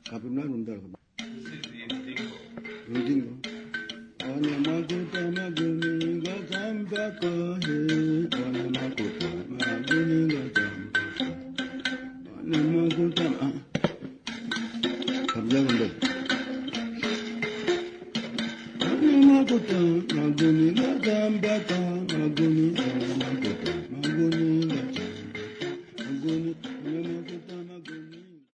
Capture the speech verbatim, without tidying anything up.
Kapimna nunda. Rudingo. Ona makuta maguni gazamba kohe. Ona makuta maguni gazamba. Ona makuta ma. Kapja nunda. Ona makuta maguni gazamba kohe. Maguni ona makuta maguni gazamba.